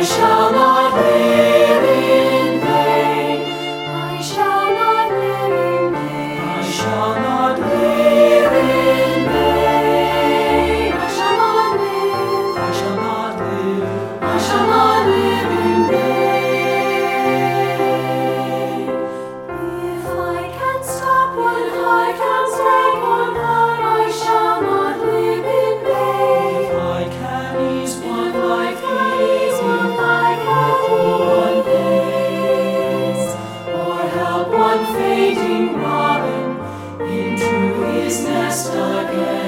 shall not live in vain. I shall not live in vain. I shall not live in vain. I shall not live. I shall not live. I shall not live in vain. If I can stop when I can break one heart, I shall not live in vain. If I can ease one life easy, one pace, or help one fainting robin into his nest again.